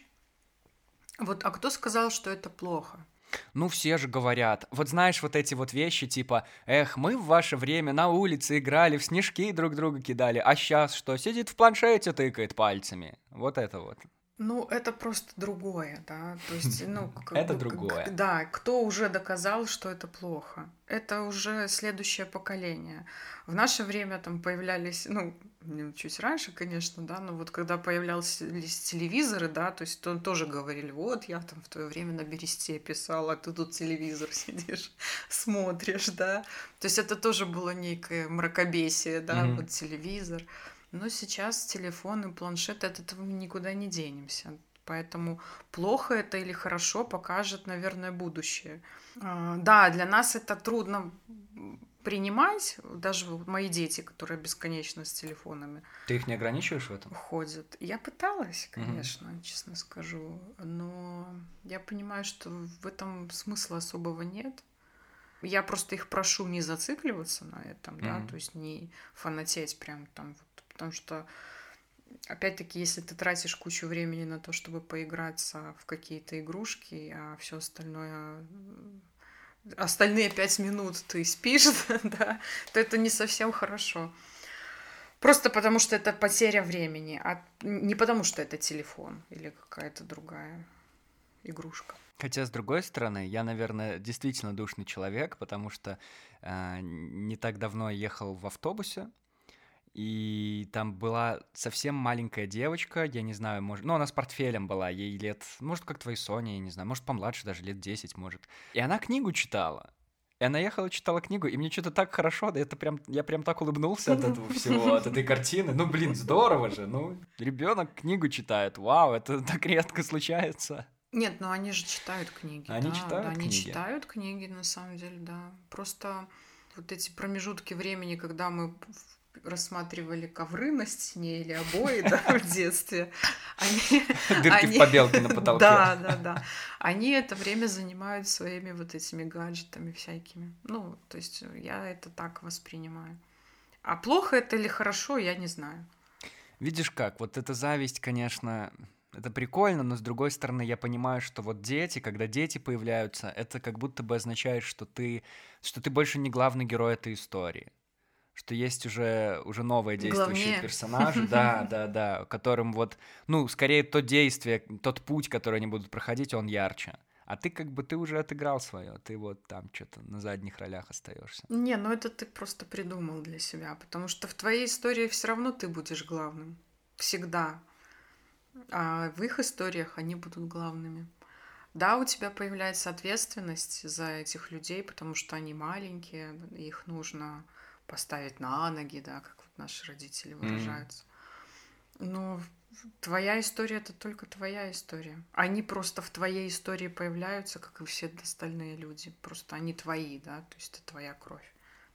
вот, а кто сказал, что это плохо? Ну, все же говорят. Вот знаешь, вот эти вот вещи, типа, эх, мы в ваше время на улице играли, в снежки друг друга кидали, а сейчас что, сидит в планшете, тыкает пальцами. Вот это вот. Ну, это просто другое, да. То есть, ну, как Это бы, к- другое. к- да, кто уже доказал, что это плохо? Это уже следующее поколение. В наше время там появлялись, ну, не, чуть раньше, конечно, да, но вот когда появлялись телевизоры, да, то есть то тоже говорили, вот я там в твое время на бересте писала, а ты тут телевизор сидишь, смотришь, да. То есть это тоже было некое мракобесие, да, Мгм. вот телевизор. Но сейчас телефон и планшет, от этого мы никуда не денемся. Поэтому плохо это или хорошо покажет, наверное, будущее. А, Да, для нас это трудно принимать, даже вот мои дети, которые бесконечно с телефонами Ты их не ограничиваешь в этом? ходят. Я пыталась, Мгм. конечно, честно скажу, но я понимаю, что в этом смысла особого нет. Я просто их прошу не зацикливаться на этом, да, Мгм. то есть не фанатеть прям там, вот, потому что, опять-таки, если ты тратишь кучу времени на то, чтобы поиграться в какие-то игрушки, а все остальное, м, остальные пять минут ты спишь, да, то это не совсем хорошо. Просто потому что это потеря времени, а не потому что это телефон или какая-то другая игрушка. Хотя, с другой стороны, я, наверное, действительно душный человек, потому что э, не так давно я ехал в автобусе, и там была совсем маленькая девочка, я не знаю, может... Ну, она с портфелем была, ей лет, может, как твоей Соне, я не знаю, может, помладше даже, лет десять, может. И она книгу читала. И она ехала, читала книгу, и мне что-то так хорошо, да это прям, я прям так улыбнулся от этого всего, от этой картины. Ну, блин, здорово же, ну, ребенок книгу читает, вау, это так редко случается. Нет, ну они же читают книги, Они да, да, читают они книги. читают книги, на самом деле, да. Просто вот эти промежутки времени, когда мы в- рассматривали ковры на стене или обои, да, в детстве, они, Дырки в они, побелке на потолке. да, да, да, они это время занимают своими вот этими гаджетами всякими. Ну, то есть я это так воспринимаю. А плохо это или хорошо, я не знаю. Видишь как, вот эта зависть, конечно, это прикольно, но с другой стороны, я понимаю, что вот дети, когда дети появляются, это как будто бы означает, что ты, что ты больше не главный герой этой истории. Что есть уже, уже новые действующие Главнее. персонажи, да, да, да, которым вот, ну, скорее то действие, тот путь, который они будут проходить, он ярче. А ты как бы, ты уже отыграл свое, ты вот там что-то на задних ролях остаешься. Не, ну это ты просто придумал для себя, потому что в твоей истории все равно ты будешь главным. Всегда. А в их историях они будут главными. Да, у тебя появляется ответственность за этих людей, потому что они маленькие, их нужно поставить на ноги, да, как вот наши родители выражаются. Но твоя история это только твоя история. Они просто в твоей истории появляются, как и все остальные люди. Просто они твои, да, то есть это твоя кровь.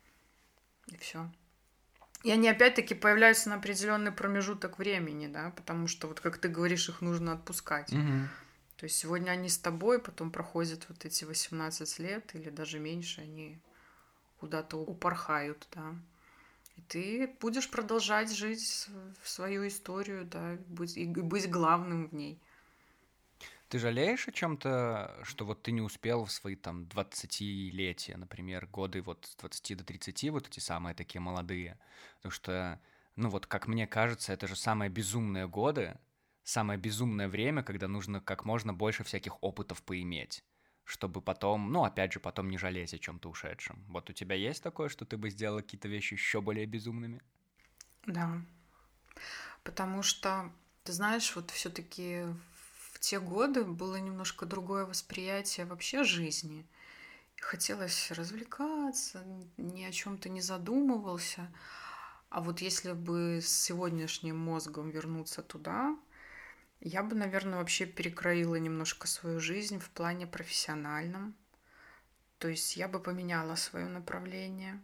И все. И они опять-таки появляются на определенный промежуток времени, да, потому что, вот как ты говоришь, их нужно отпускать. Мгм. То есть сегодня они с тобой, потом проходят вот эти восемнадцать лет или даже меньше, они куда-то упорхают, да. И ты будешь продолжать жить в свою историю, да, быть, и быть главным в ней. Ты жалеешь о чем-то, что вот ты не успел в свои там двадцатилетия, например, годы вот с двадцати до тридцати, вот эти самые такие молодые? Потому что, ну вот, как мне кажется, это же самые безумные годы, самое безумное время, когда нужно как можно больше всяких опытов поиметь, чтобы потом, ну, опять же, потом не жалеть о чем-то ушедшем. Вот у тебя есть такое, что ты бы сделала какие-то вещи еще более безумными? Да, потому что, ты знаешь, вот все-таки в те годы было немножко другое восприятие вообще жизни. Хотелось развлекаться, ни о чем-то не задумывался. А вот если бы с сегодняшним мозгом вернуться туда, я бы, наверное, вообще перекроила немножко свою жизнь в плане профессиональном. То есть я бы поменяла свое направление.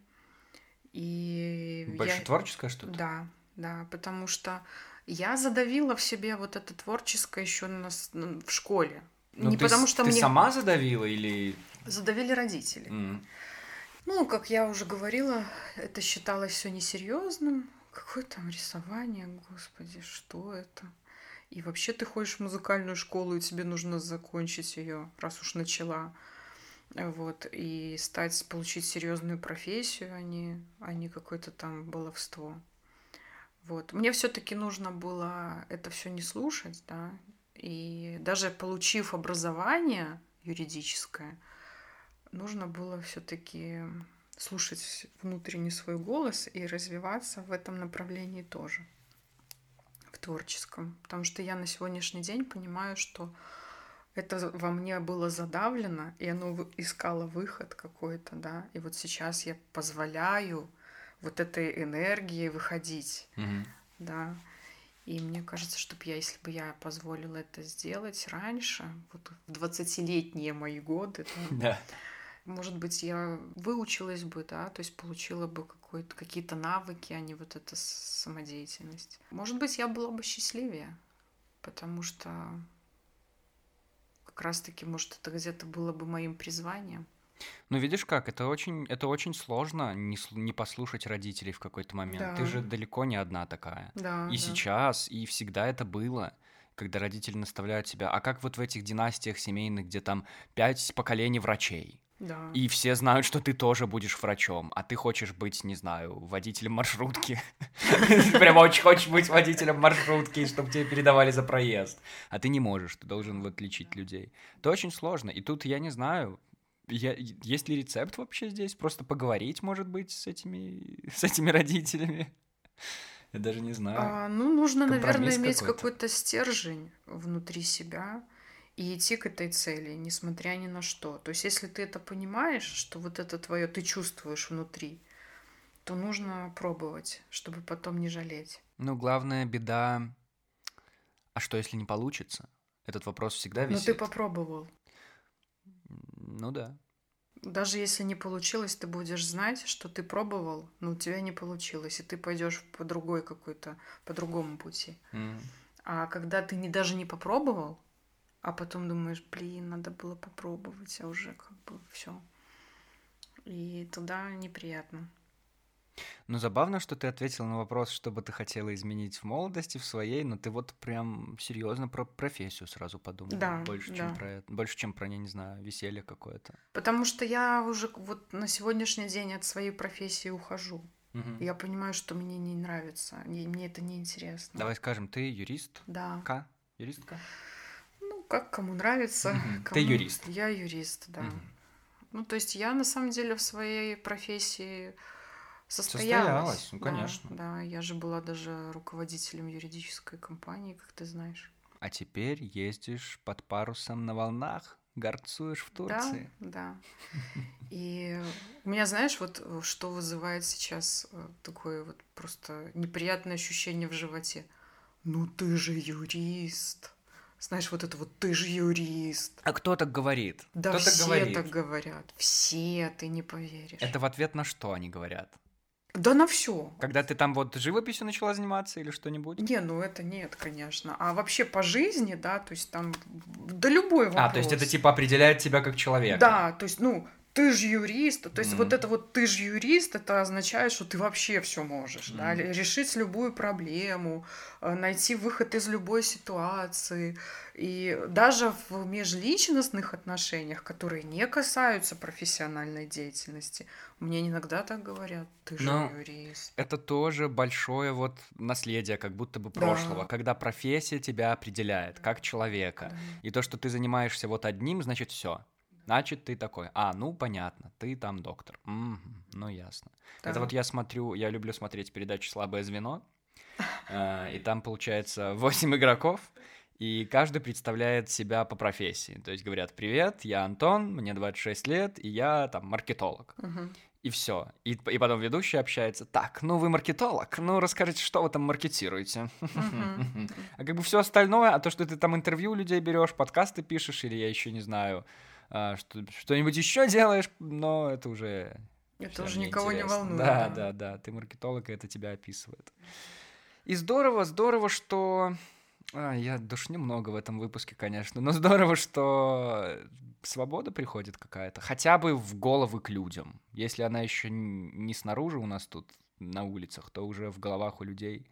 И я... Больше творческое что-то? Да, да, потому что я задавила в себе вот это творческое еще на... в школе. Ну, Не ты, потому с- что ты мне сама задавила или... задавили родители. М. Ну, как я уже говорила, это считалось все несерьезным. Какое там рисование, господи, что это? И вообще ты ходишь в музыкальную школу, и тебе нужно закончить ее, раз уж начала. Вот, и стать, получить серьезную профессию, а не, а не какое-то там баловство. Вот. Мне все-таки нужно было это все не слушать, да. И даже получив образование юридическое, нужно было все-таки слушать внутренний свой голос и развиваться в этом направлении тоже, в творческом. Потому что я на сегодняшний день понимаю, что это во мне было задавлено, и оно искало выход какой-то, да. И вот сейчас я позволяю вот этой энергии выходить, Мгм. да. И мне кажется, что я, если бы я позволила это сделать раньше, вот в двадцатилетние мои годы, да, Да. Может быть, я выучилась бы, да, то есть получила бы какой-то, какие-то навыки, а не вот эта самодеятельность. Может быть, я была бы счастливее, потому что как раз-таки, может, это где-то было бы моим призванием. Ну, видишь как, это очень, это очень сложно не, сл- не послушать родителей в какой-то момент. Ты Да, же далеко не одна такая. да, И да. сейчас, и всегда это было, когда родители наставляют тебя. А как вот в этих династиях семейных, где там пять поколений врачей? Да. И все знают, что ты тоже будешь врачом, а ты хочешь быть, не знаю, водителем маршрутки. Прям очень хочешь быть водителем маршрутки, чтобы тебе передавали за проезд. А ты не можешь, ты должен вот лечить людей. Это очень сложно. И тут я не знаю, я, есть ли рецепт вообще здесь? Просто поговорить, может быть, с этими, с этими родителями? Я даже не знаю. А, ну, нужно, наверное, Компромисс иметь какой-то. какой-то стержень внутри себя и идти к этой цели, несмотря ни на что. То есть, если ты это понимаешь, что вот это твое ты чувствуешь внутри, то нужно пробовать, чтобы потом не жалеть. Ну, главная беда... А что, если не получится? Этот вопрос всегда Но ты висит. попробовал. Ну да. Даже если не получилось, ты будешь знать, что ты пробовал, но у тебя не получилось, и ты пойдешь по другой какой-то, по другому пути. М. А когда ты не, даже не попробовал, а потом думаешь, блин, надо было попробовать, а уже как бы все. И туда неприятно. Ну, забавно, что ты ответила на вопрос, что бы ты хотела изменить в молодости, в своей, но ты вот прям серьезно про профессию сразу подумала. Да, Больше, чем да. про это. Больше, чем про, я не знаю, веселье какое-то. Потому что я уже вот на сегодняшний день от своей профессии ухожу. Мгм. Я понимаю, что мне не нравится, и мне это не интересно. Давай скажем, ты юрист? Да. К? Юристка? Ну, как кому нравится. Мгм. Кому... Ты юрист. Я юрист, да. Мгм. Ну, то есть я на самом деле в своей профессии состоялась. Состоялась, ну, Да, конечно. да, я же была даже руководителем юридической компании, как ты знаешь. А теперь ездишь под парусом на волнах, горцуешь в Да, Турции. да. И у меня, знаешь, вот э, что вызывает сейчас э, такое вот просто неприятное ощущение в животе. Ну ты же юрист. Знаешь, вот это вот ты же юрист. А кто так говорит? Да Кто так все говорит? так говорят. Все, ты не поверишь. Это в ответ на что они говорят? Да на все. Когда ты там вот живописью начала заниматься или что-нибудь? Не, ну это нет, конечно. А вообще по жизни, да, то есть там, да любой вопрос. А, то есть это типа определяет тебя как человека? Да, то есть, ну, ты же юрист, то есть Мгм. вот это вот ты же юрист, это означает, что ты вообще все можешь, да, Мгм. решить любую проблему, э, найти выход из любой ситуации. И даже в межличностных отношениях, которые не касаются профессиональной деятельности, мне иногда так говорят, ты же Ну, юрист. это тоже большое вот наследие, как будто бы прошлого, Да, когда профессия тебя определяет как человека. да, И то, что ты занимаешься вот одним, значит все. Значит, ты такой. А, ну понятно, ты там доктор. Мгм, ну ясно. Это да. вот я смотрю, я люблю смотреть передачу «Слабое звено», э, и там получается восемь игроков, и каждый представляет себя по профессии. То есть говорят: привет, я Антон, мне двадцать шесть лет, и я там маркетолог. Мгм. И все. И, и потом ведущий общается. Так, ну вы маркетолог, ну расскажите, что вы там маркетируете. Мгм. А как бы все остальное, а то, что ты там интервью у людей берешь, подкасты пишешь, или я еще не знаю, а, что, что-нибудь еще делаешь, но это уже Это всем уже не никого не интересно. волнует, Да, да. да, да, ты маркетолог, и это тебя описывает. И здорово, здорово, что... А, я душню много в этом выпуске, конечно, но здорово, что свобода приходит какая-то, хотя бы в головы к людям. Если она еще н- не снаружи у нас тут на улицах, то уже в головах у людей.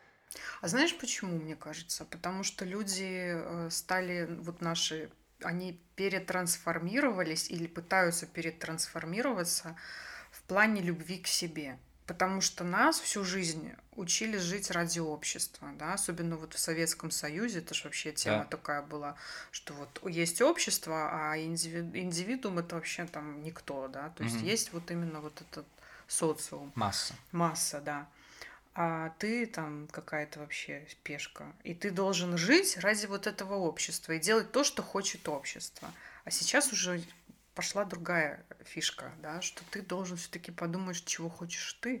А знаешь почему, мне кажется? Потому что люди э, стали, вот наши, они перетрансформировались или пытаются перетрансформироваться в плане любви к себе. Потому что нас всю жизнь учили жить ради общества, да, особенно вот в Советском Союзе, это же вообще тема Да. такая была, что вот есть общество, а индиви- индивидуум это вообще там никто, да, то есть Мгм. есть вот именно вот этот социум, Масса. масса, да. А ты там какая-то вообще пешка. И ты должен жить ради вот этого общества и делать то, что хочет общество. А сейчас уже пошла другая фишка, да, что ты должен все-таки подумать, чего хочешь ты.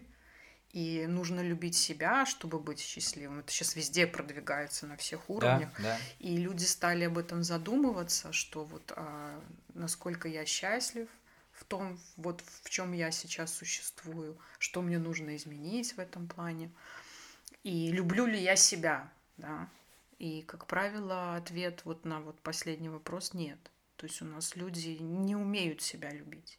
И нужно любить себя, чтобы быть счастливым. Это сейчас везде продвигается на всех уровнях. Да, да. И люди стали об этом задумываться, что вот а, насколько я счастлив в том, вот в чем я сейчас существую, что мне нужно изменить в этом плане, и люблю ли я себя, да. И, как правило, ответ вот на вот последний вопрос — нет. То есть у нас люди не умеют себя любить.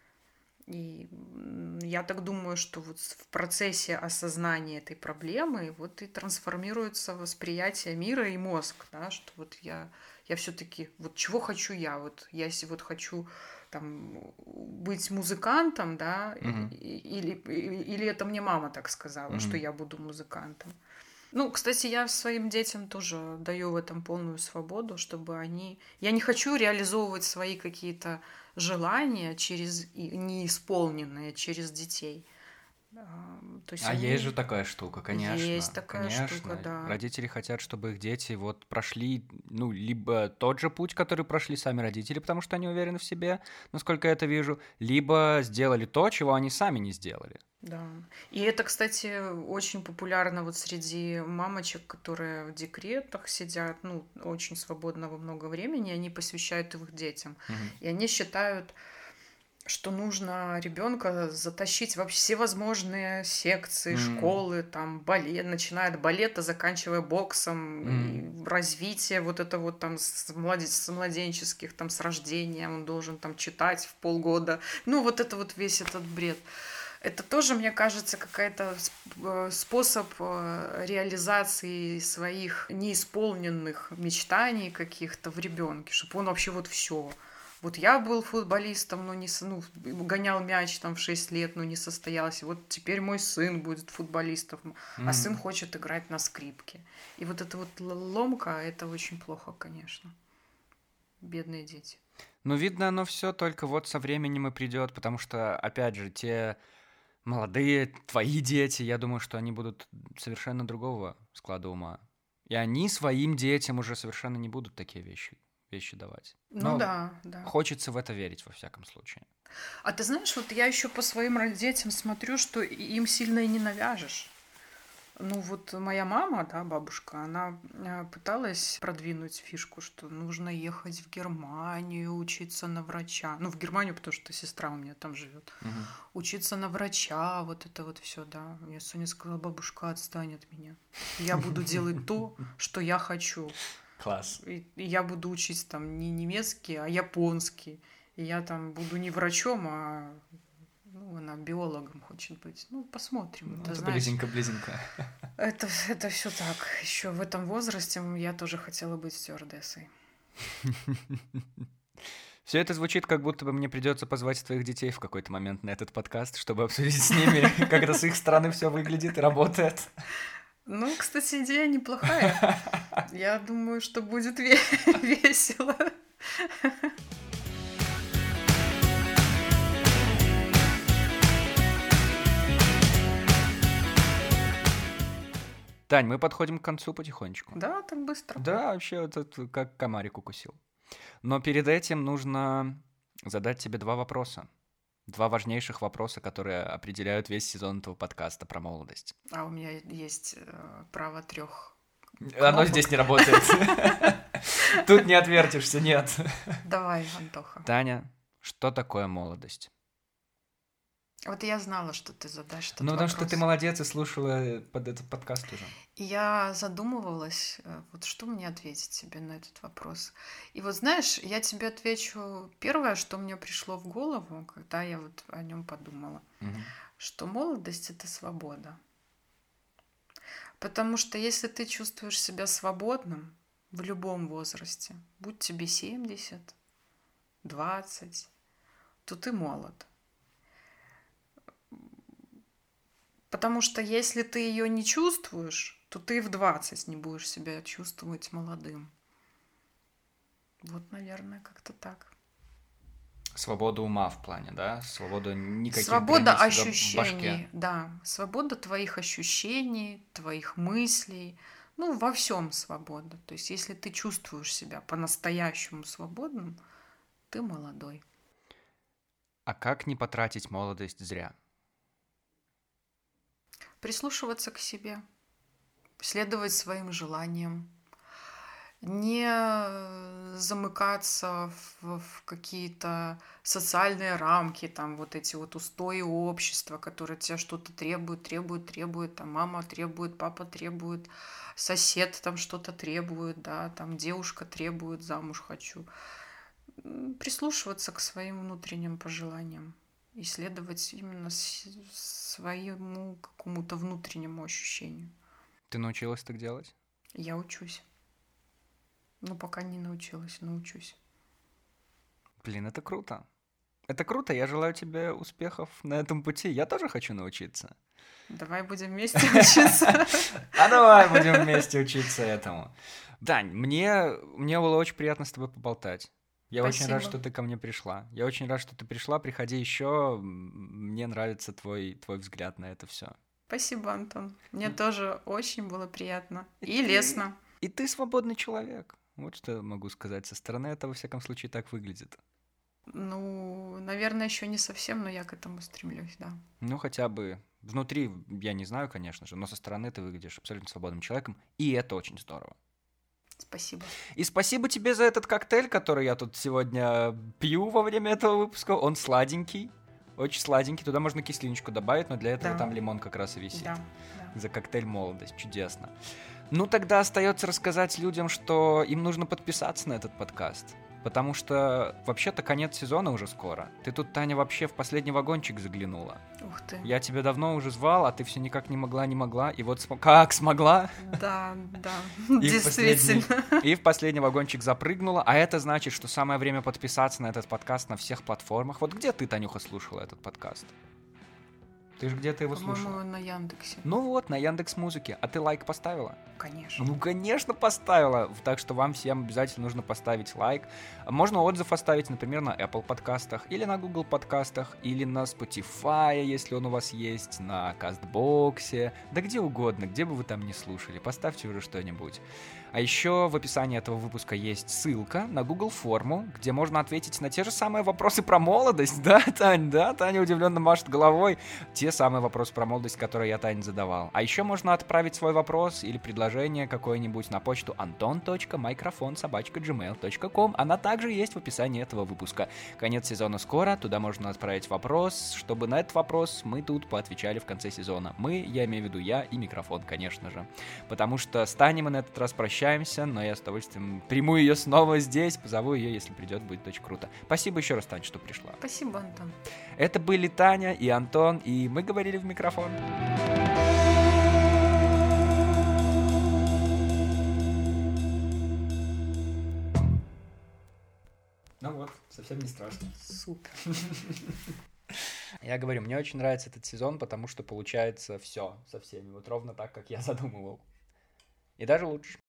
И я так думаю, что вот в процессе осознания этой проблемы вот и трансформируется восприятие мира и мозг, да, что вот я, я все-таки, вот чего хочу я, вот я если вот хочу там быть музыкантом, да, Мгм. или, или это мне мама так сказала, Мгм. что я буду музыкантом. Ну, кстати, я своим детям тоже даю в этом полную свободу, чтобы они... Я не хочу реализовывать свои какие-то желания через неисполненные, через детей. То есть А они... есть же такая штука, конечно. Есть такая Конечно. штука, да. Родители хотят, чтобы их дети вот прошли, ну, либо тот же путь, который прошли сами родители, потому что они уверены в себе, насколько я это вижу, либо сделали то, чего они сами не сделали. Да. И это, кстати, очень популярно вот среди мамочек, которые в декретах сидят, ну, очень свободного много времени, они посвящают их детям. Мгм. И они считают, что нужно ребенка затащить во все возможные секции, М. школы, там, балет, начиная от балета, заканчивая боксом, М. и развитие вот это вот там с, младен- с младенческих, там, с рождения, он должен там читать в полгода. Ну, вот это вот весь этот бред. Это тоже, мне кажется, какой-то способ реализации своих неисполненных мечтаний каких-то в ребенке, чтобы он вообще вот все. Вот я был футболистом, но не ну, гонял мяч там в шесть лет, но не состоялся. Вот теперь мой сын будет футболистом, а М. сын хочет играть на скрипке. И вот эта вот ломка, это очень плохо, конечно. Бедные дети. Ну, видно, оно все только вот со временем и придет, потому что, опять же, те молодые, твои дети, я думаю, что они будут совершенно другого склада ума. И они своим детям уже совершенно не будут такие вещи, вещи давать. Ну Но да, да. хочется в это верить, во всяком случае. А ты знаешь, вот я еще по своим детям смотрю, что им сильно и не навяжешь. Ну вот моя мама, да, бабушка, она э, пыталась продвинуть фишку, что нужно ехать в Германию, учиться на врача. Ну, в Германию, потому что сестра у меня там живет. Мгм. Учиться на врача, вот это вот все, да. Я Соня сказала: бабушка, отстань от меня. Я буду делать то, что я хочу. Класс. И и я буду учить там не немецкий, а японский. И я там буду не врачом, а ну, она биологом хочет быть. Ну, посмотрим. Ну, Ты это знаешь, близенько-близенько. это, это все так. Еще в этом возрасте я тоже хотела быть стюардессой. Все это звучит, как будто бы мне придется позвать твоих детей в какой-то момент на этот подкаст, чтобы обсудить с ними, как это с их стороны все выглядит и работает. Ну, кстати, идея неплохая. Я думаю, что будет ве- весело. Тань, мы подходим к концу потихонечку. Да, так быстро. Да, вообще вот это как комарик укусил. Но перед этим нужно задать тебе два вопроса. Два важнейших вопроса, которые определяют весь сезон этого подкаста про молодость. А у меня есть э, право трех. Оно здесь не работает. Тут не отвертишься, нет. Давай, Антоха. Таня, что такое молодость? Вот я знала, что ты задашь этот Ну, потому вопрос. что ты молодец и слушала под этот подкаст уже. И я задумывалась, э, вот что мне ответить тебе на этот вопрос. И вот знаешь, я тебе отвечу первое, что мне пришло в голову, когда я вот о нем подумала, Мгм. что молодость — это свобода. Потому что если ты чувствуешь себя свободным в любом возрасте, будь тебе семьдесят, двадцать, то ты молод. Потому что если ты ее не чувствуешь, то ты и в двадцать не будешь себя чувствовать молодым. Вот, наверное, как-то так. Свобода ума в плане, да? Свобода никаких Свобода границ в ощущений, башке. да. Свобода твоих ощущений, твоих мыслей. Ну, во всем свобода. То есть, если ты чувствуешь себя по-настоящему свободным, ты молодой. А как не потратить молодость зря? Прислушиваться к себе, следовать своим желаниям. не замыкаться в, в какие-то социальные рамки, там вот эти вот устои общества, которые тебя что-то требуют, требуют, требуют, там мама требует, папа требует, сосед там что-то требует, да, там девушка требует, замуж хочу. Прислушиваться к своим внутренним пожеланиям, исследовать именно своему какому-то внутреннему ощущению. Ты научилась так делать? Я учусь. Ну, пока не научилась, научусь. Блин, это круто. Это круто, я желаю тебе успехов на этом пути. Я тоже хочу научиться. Давай будем вместе учиться. А давай будем вместе учиться этому. Дань, мне, мне было очень приятно с тобой поболтать. Я Спасибо. очень рад, что ты ко мне пришла. Я очень рад, что ты пришла. Приходи еще. Мне нравится твой, твой взгляд на это все. Спасибо, Антон. Мне тоже очень было приятно. И, и лестно. И ты свободный человек. Вот что могу сказать. Со стороны это, во всяком случае, так выглядит. Ну, наверное, еще не совсем, но я к этому стремлюсь, да. Ну, хотя бы внутри, я не знаю, конечно же, но со стороны ты выглядишь абсолютно свободным человеком, и это очень здорово. Спасибо. И спасибо тебе за этот коктейль, который я тут сегодня пью во время этого выпуска. Он сладенький, очень сладенький. Туда можно кислиночку добавить, но для этого да. там лимон как раз и висит. Да, да. За коктейль «Молодость». Чудесно. Ну, тогда остается рассказать людям, что им нужно подписаться на этот подкаст. Потому что вообще-то конец сезона уже скоро. Ты тут, Таня, вообще в последний вагончик заглянула. Ух ты. Я тебя давно уже звал, а ты все никак не могла, не могла. И вот см... как смогла? Да, да, и действительно. В последний... И в последний вагончик запрыгнула. А это значит, что самое время подписаться на этот подкаст на всех платформах. Вот где ты, Танюха, слушала этот подкаст? Ты же где-то его По-моему, слушала. на Яндексе. Ну вот, на Яндекс.Музыке. А ты лайк поставила? Конечно. Ну, конечно, поставила. Так что вам всем обязательно нужно поставить лайк. Можно отзыв оставить, например, на Apple подкастах, или на Google подкастах, или на Spotify, если он у вас есть, на Кастбоксе, да где угодно, где бы вы там ни слушали. Поставьте уже что-нибудь. А еще в описании этого выпуска есть ссылка на Google форму, где можно ответить на те же самые вопросы про молодость. Да, Тань, да, Таня удивленно машет головой. Те самые вопросы про молодость, которые я Тане задавал. А еще можно отправить свой вопрос или предложение какое-нибудь на почту антон точка микрофон собака джи мейл точка ком. Она также есть в описании этого выпуска. Конец сезона скоро, туда можно отправить вопрос, чтобы на этот вопрос мы тут поотвечали в конце сезона. Мы, я имею в виду я и микрофон, конечно же. Потому что с Таней мы на этот раз прощаемся. Но я с удовольствием приму ее снова здесь, позову ее, если придет, будет очень круто. Спасибо еще раз, Таня, что пришла. Спасибо, Антон. Это были Таня и Антон, и мы говорили в микрофон. Ну вот, совсем не страшно. Супер. Я говорю, мне очень нравится этот сезон, потому что получается все со всеми, вот ровно так, как я задумывал. И даже лучше.